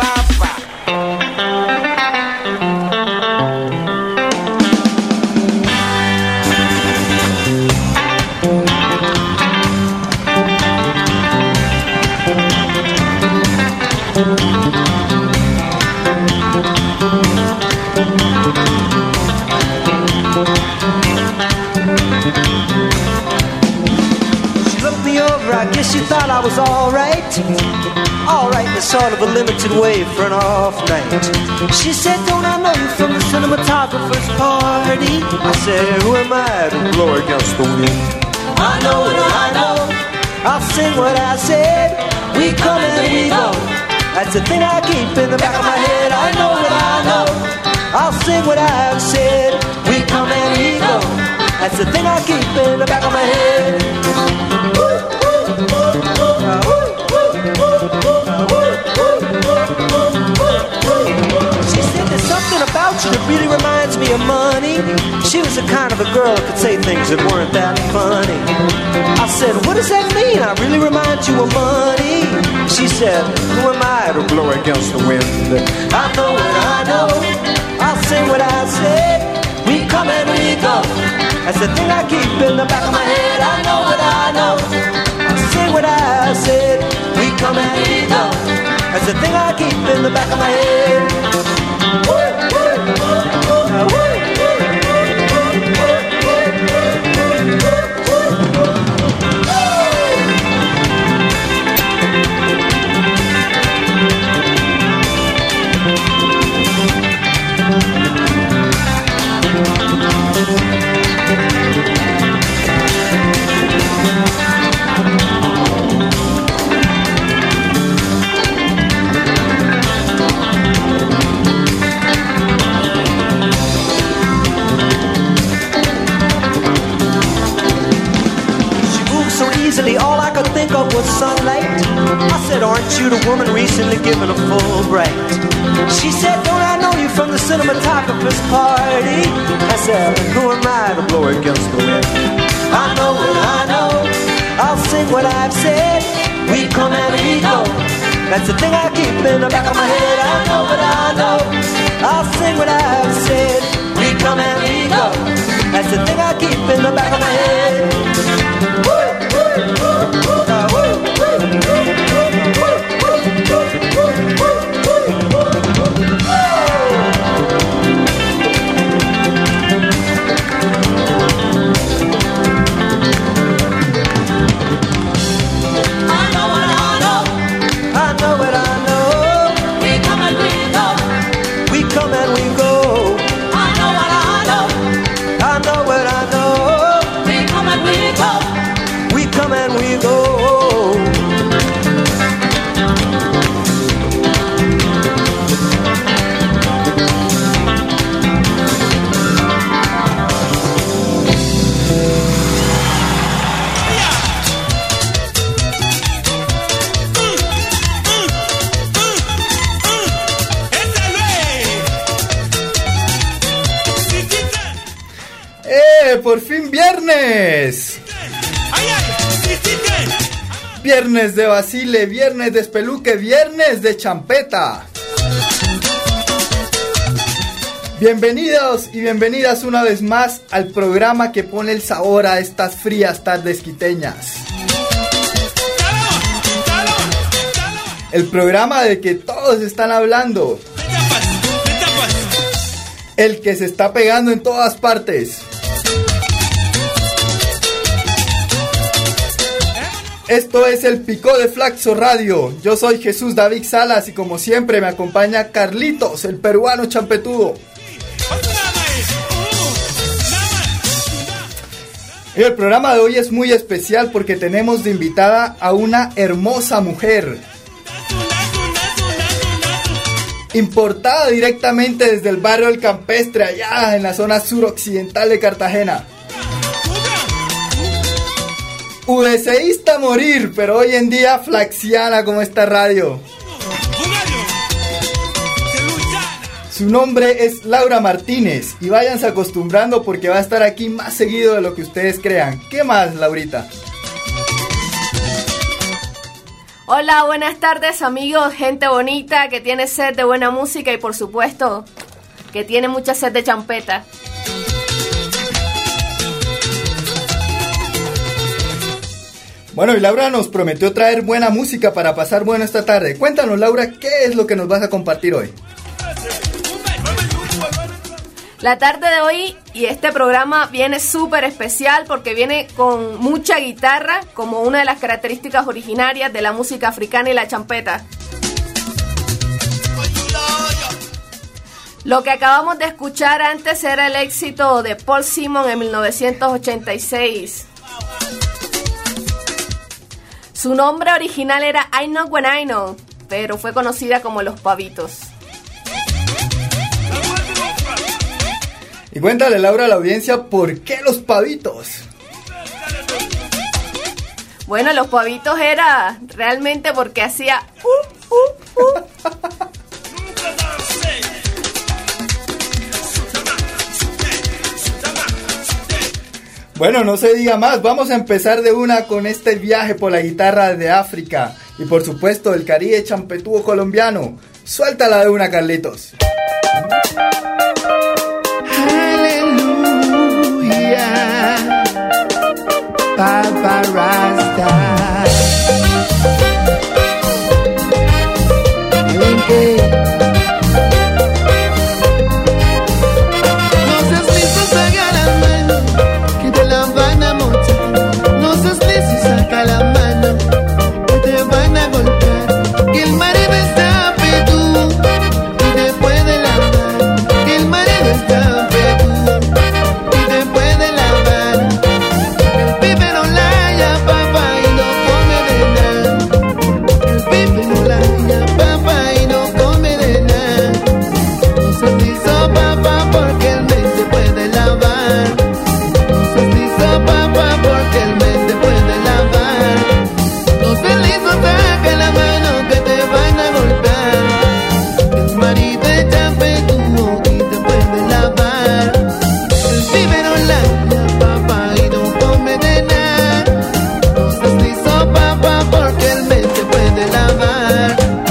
She thought I was alright, sort of a limited way for an off night. She said, don't I know you from the cinematographer's party? I said, who am I to blow against the wind? I know what I know, I'll sing what I said. We come and we go, that's the thing I keep in the back of my head. I know what I know, I'll sing what I've said. We come and we go, that's the thing I keep in the back of my head. She said there's something about you that really reminds me of money. She was the kind of a girl that could say things that weren't that funny. I said, what does that mean? I really remind you of money. She said, who am I to blow against the wind? I know what I know, I'll say what I said. We come and we go, that's the thing I keep in the back of my head. I know what I know, say what I said. We come and we go, that's the thing I keep in the back of my head. All I could think of was sunlight. I said, aren't you the woman recently given a Fulbright? She said, don't I know you from the cinematographer's party? I said, who am I to blow against the wind? I know what I know, I'll sing what I've said. We come and we go, that's the thing I keep in the back of my head. I know what I know, I'll sing what I've said. We come and we go, that's the thing I keep in the back of my head. Woo! Por fin viernes. Viernes de Basile, viernes de Espeluque, viernes de Champeta. Bienvenidos y bienvenidas una vez más al programa que pone el sabor a estas frías tardes quiteñas. El programa de que todos están hablando. El que se está pegando en todas partes. Esto es el Picó de Flaxo Radio. Yo soy Jesús David Salas y como siempre me acompaña Carlitos, el peruano champetudo. Y el programa de hoy es muy especial porque tenemos de invitada a una hermosa mujer. Importada directamente desde el barrio El Campestre, allá en la zona suroccidental de Cartagena. UDCista a morir, pero hoy en día flaxiana como esta radio. Su nombre es Laura Martínez y váyanse acostumbrando porque va a estar aquí más seguido de lo que ustedes crean. ¿Qué más, Laurita? Hola, buenas tardes amigos, gente bonita que tiene sed de buena música y por supuesto que tiene mucha sed de champeta. Bueno, y Laura nos prometió traer buena música para pasar bueno esta tarde. Cuéntanos, Laura, ¿qué es lo que nos vas a compartir hoy? La tarde de hoy y este programa viene súper especial porque viene con mucha guitarra como una de las características originarias de la música africana y la champeta. Lo que acabamos de escuchar antes era el éxito de Paul Simon en 1986. Su nombre original era I Know When I Know, pero fue conocida como Los Pavitos. Y cuéntale, Laura, a la audiencia, ¿por qué Los Pavitos? Bueno, Los Pavitos era realmente porque hacía Bueno, no se diga más, vamos a empezar de una con este viaje por la guitarra de África y por supuesto el Caribe champetúo colombiano. Suéltala de una, Carlitos. Aleluya, Papa Rasta. No seas listo, saca la mano, que te la van a mochar. No seas listo, saca la mano, que te van a golpear. Que el marido está peludo y te puede lavar. Que el marido está peludo y te puede lavar. El pibe no laya, papá, y no come de nada. El pibe no laya, papá, y no come de nada. No seas listo, papá, porque el mes te puede lavar. No seas listo, papá, porque el mes te puede lavar. No seas listo, saca la mano que te van a golpear. El marido está peludo y te puede lavar. El pibe no laya, papá, y no come de nada. No seas listo, papá, porque el mes te puede lavar.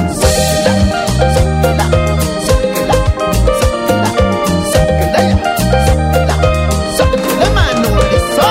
Sácala, sácala, sácala, sácala la mano, eso.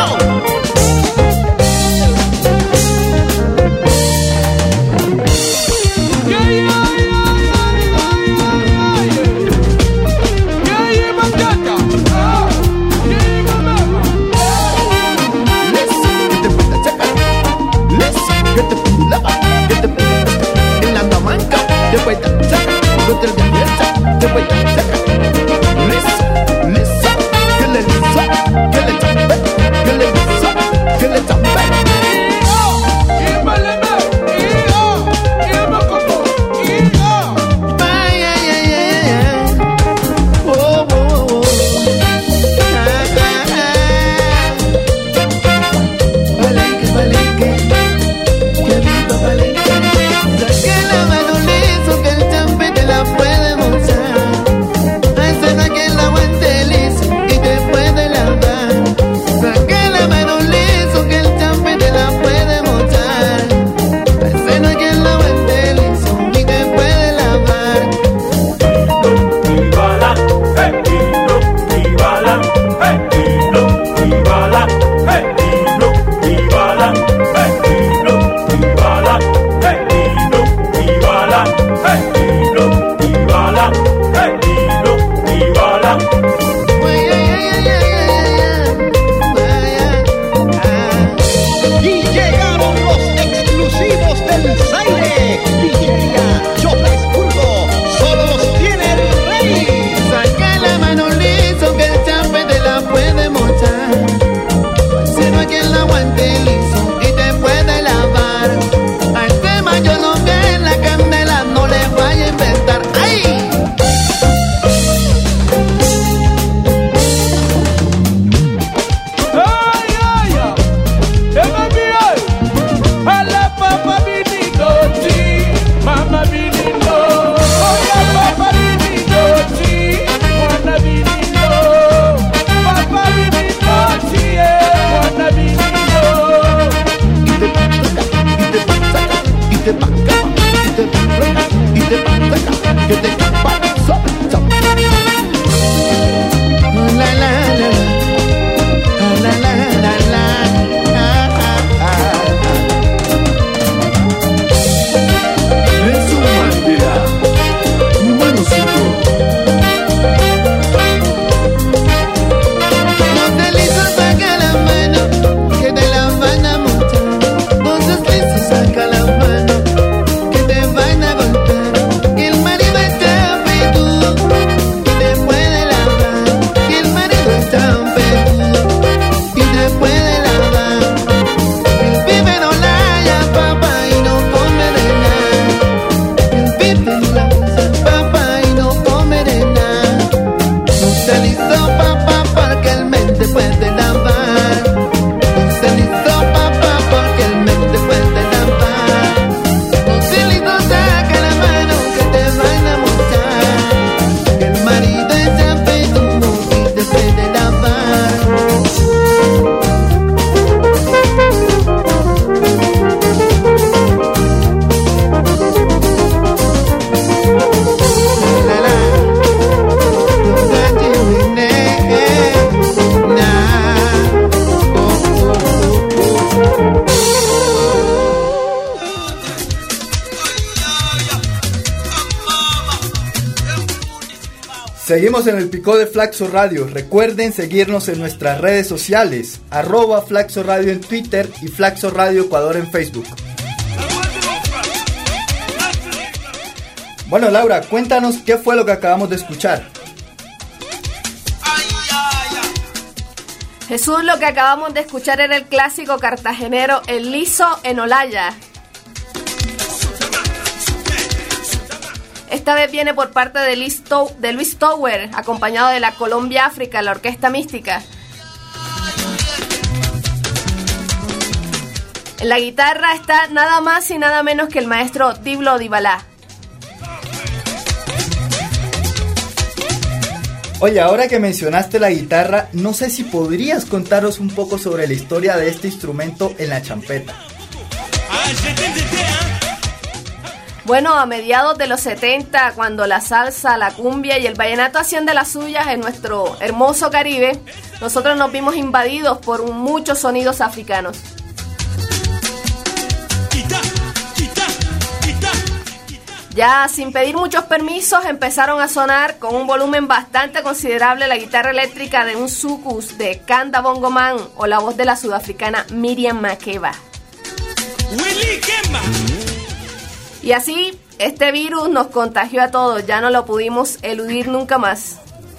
Saca la mano liso que el champe te la puede mochar. que te para, la la la la la la la. Seguimos en el Picó de Flaxo Radio. Recuerden seguirnos en nuestras redes sociales, @Flaxo Radio en Twitter y Flaxo Radio Ecuador en Facebook. Bueno, Laura, cuéntanos qué fue lo que acabamos de escuchar. Jesús, lo que acabamos de escuchar era el clásico cartagenero El Liso en Olaya. Esta vez viene por parte de Luis Tower, acompañado de la Colombia África, la Orquesta Mística. En la guitarra está nada más y nada menos que el maestro Diblo Dybala. Oye, ahora que mencionaste la guitarra, no sé si podrías contaros un poco sobre la historia de este instrumento en la champeta. Bueno, a mediados de los 70, cuando la salsa, la cumbia y el vallenato hacían de las suyas en nuestro hermoso Caribe, nosotros nos vimos invadidos por muchos sonidos africanos. Ya sin pedir muchos permisos empezaron a sonar con un volumen bastante considerable la guitarra eléctrica de un soukous de Kanda Bongo Man o la voz de la sudafricana Miriam Makeba. Y así, este virus nos contagió a todos, ya no lo pudimos eludir nunca más.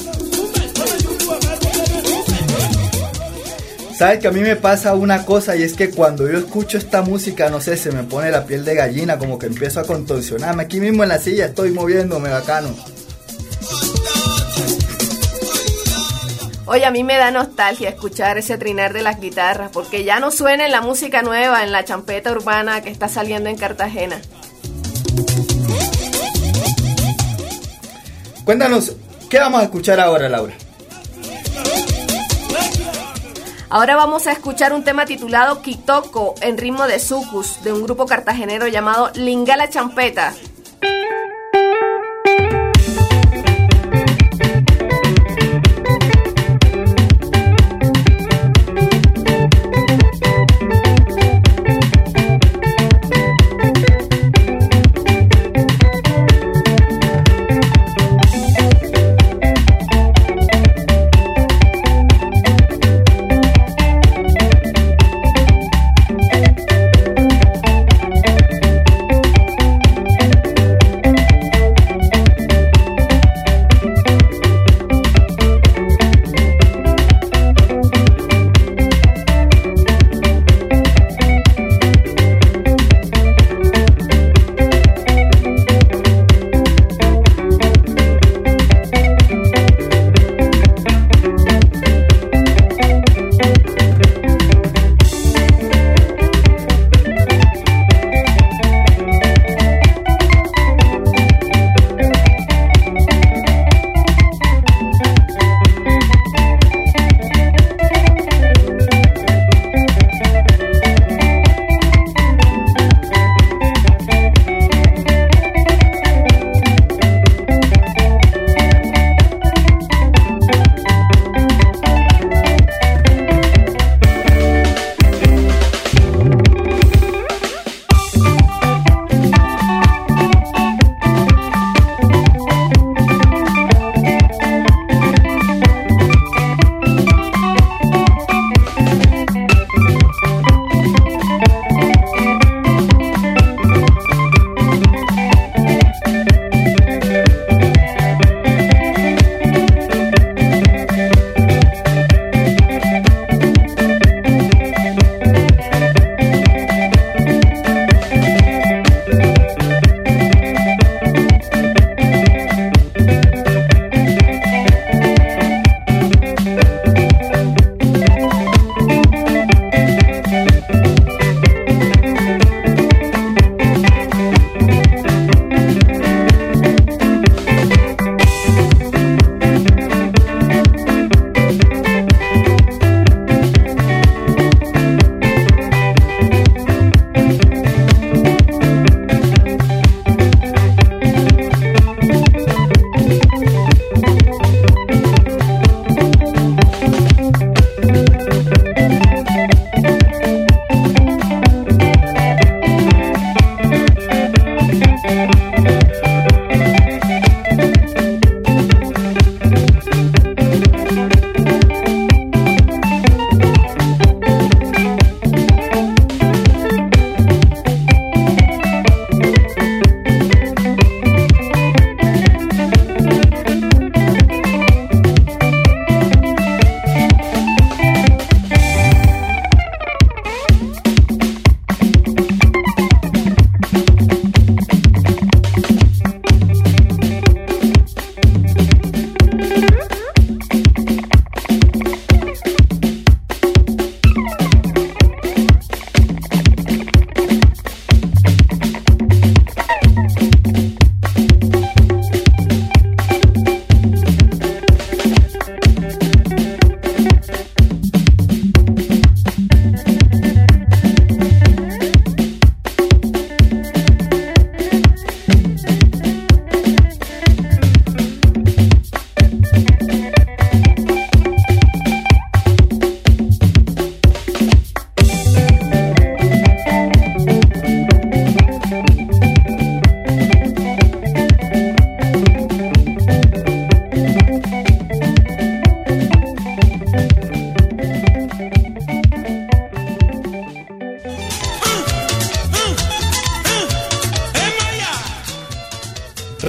¿Sabes que a mí me pasa una cosa? Y es que cuando yo escucho esta música, no sé, se me pone la piel de gallina, como que empiezo a contorsionarme. Aquí mismo en la silla estoy moviéndome bacano. Oye, a mí me da nostalgia escuchar ese trinar de las guitarras, porque ya no suena en la música nueva, en la champeta urbana que está saliendo en Cartagena. Cuéntanos, ¿qué vamos a escuchar ahora, Laura? Ahora vamos a escuchar un tema titulado Kitoko en ritmo de soukous de un grupo cartagenero llamado Lingala Champeta.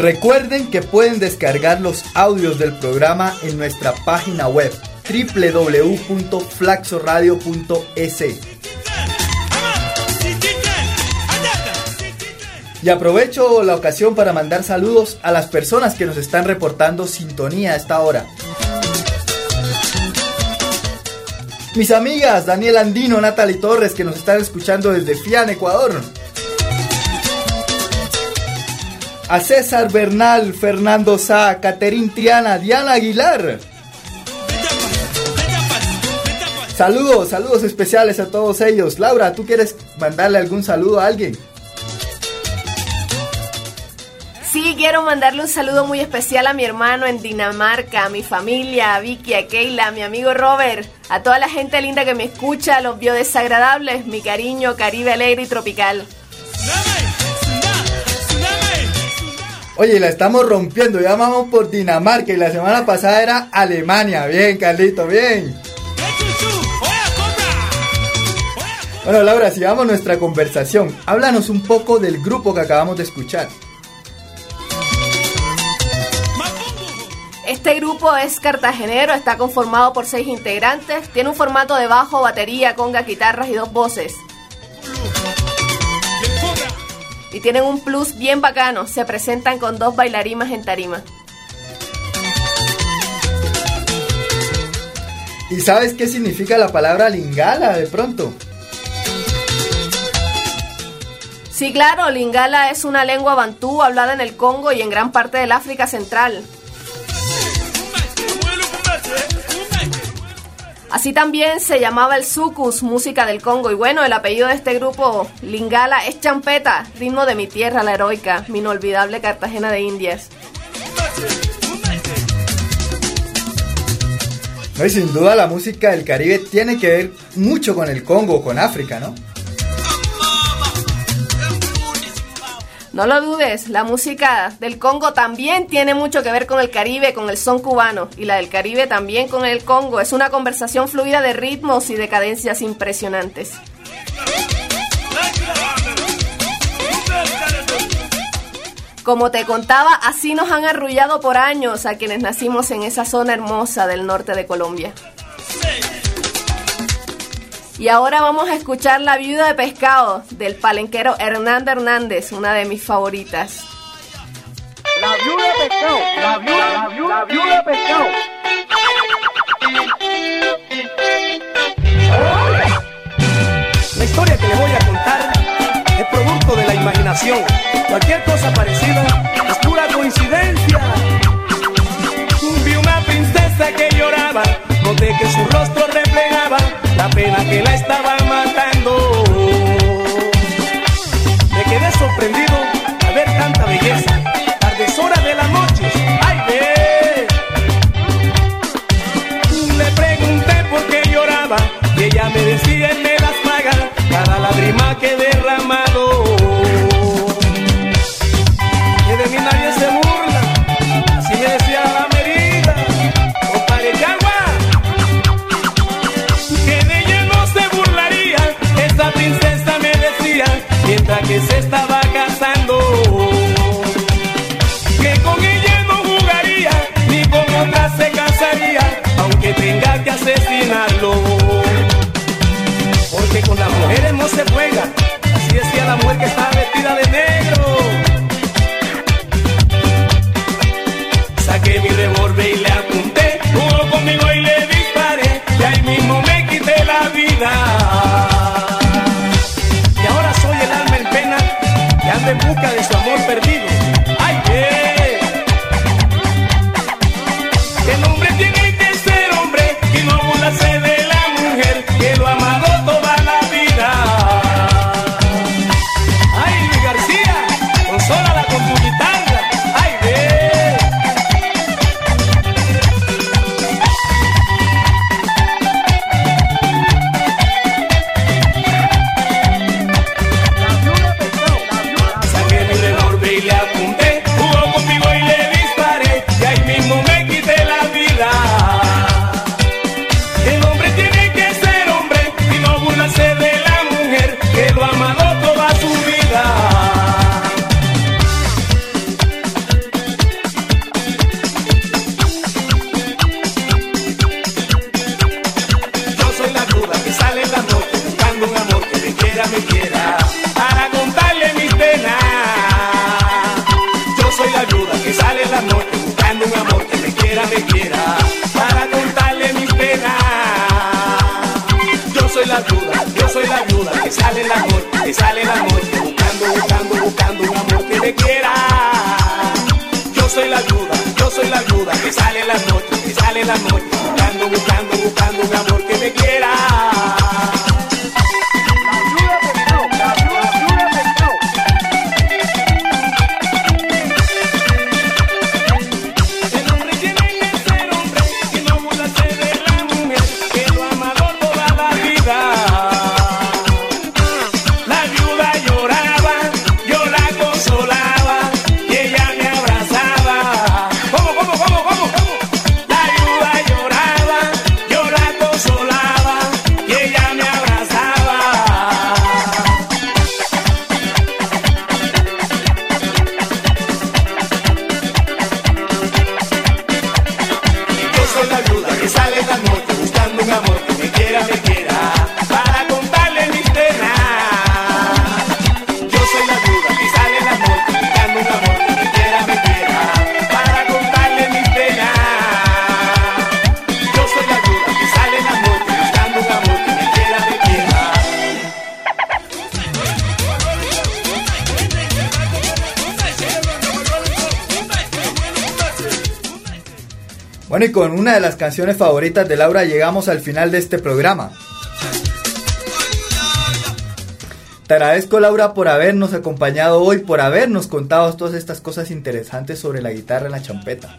Recuerden que pueden descargar los audios del programa en nuestra página web www.flaxoradio.es. Y aprovecho la ocasión para mandar saludos a las personas que nos están reportando sintonía a esta hora. Mis amigas Daniel Andino, Natalie Torres, que nos están escuchando desde Fian, Ecuador. A César Bernal, Fernando Sá, Caterín Triana, Diana Aguilar. Saludos especiales a todos ellos. Laura, ¿tú quieres mandarle algún saludo a alguien? Sí, quiero mandarle un saludo muy especial a mi hermano en Dinamarca, a mi familia, a Vicky, a Keila, a mi amigo Robert, a toda la gente linda que me escucha, a los biodesagradables, mi cariño, Caribe alegre y tropical. Oye, la estamos rompiendo, ya vamos por Dinamarca y la semana pasada era Alemania. Bien, Carlito, bien. Bueno, Laura, sigamos nuestra conversación. Háblanos un poco del grupo que acabamos de escuchar. Este grupo es cartagenero, está conformado por 6 integrantes, tiene un formato de bajo, batería, conga, guitarras y 2 voces. Y tienen un plus bien bacano, se presentan con 2 bailarimas en tarima. ¿Y sabes qué significa la palabra lingala de pronto? Sí, claro, lingala es una lengua bantú hablada en el Congo y en gran parte del África Central. Así también se llamaba el sucus, música del Congo. Y bueno, el apellido de este grupo, Lingala, es champeta, ritmo de mi tierra, la heroica, mi inolvidable Cartagena de Indias. No, y sin duda la música del Caribe tiene que ver mucho con el Congo, con África, ¿no? No lo dudes, la música del Congo también tiene mucho que ver con el Caribe, con el son cubano, y la del Caribe también con el Congo. Es una conversación fluida de ritmos y de cadencias impresionantes. Como te contaba, así nos han arrullado por años a quienes nacimos en esa zona hermosa del norte de Colombia. Y ahora vamos a escuchar La Viuda de Pescado, del palenquero Hernando Hernández, una de mis favoritas. La viuda de pescado, la viuda de pescado. La historia que les voy a contar es producto de la imaginación. Cualquier cosa parecida es pura coincidencia. Vi una princesa que lloraba, noté que su rostro reflejaba la pena que la estaba matando. Me quedé sorprendido al ver tanta belleza. Tardes horas de la noche, ¡ay, ve! Le pregunté por qué lloraba y ella me decía él me las paga cada lágrima que he derramado. Yo soy la viuda que sale en las noches, buscando un amor que me quiera. Bueno, y con una de las canciones favoritas de Laura llegamos al final de este programa. Te agradezco, Laura, por habernos acompañado hoy, por habernos contado todas estas cosas interesantes sobre la guitarra en la champeta.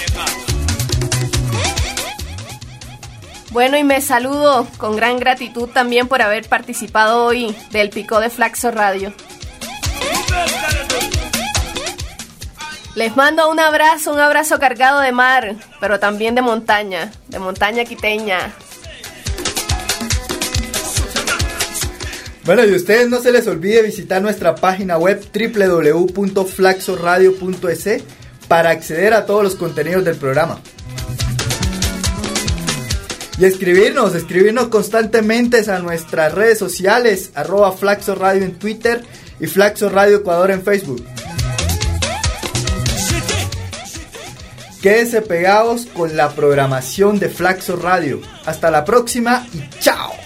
Bueno, y me saludo con gran gratitud también por haber participado hoy del Picó de Flaxo Radio. Les mando un abrazo cargado de mar, pero también de montaña quiteña. Bueno, y a ustedes no se les olvide visitar nuestra página web www.flaxoradio.es para acceder a todos los contenidos del programa. Y escribirnos constantemente a nuestras redes sociales, @FlaxoRadio en Twitter y Flaxo Radio Ecuador en Facebook. Quédense pegados con la programación de Flaxo Radio. Hasta la próxima y chao.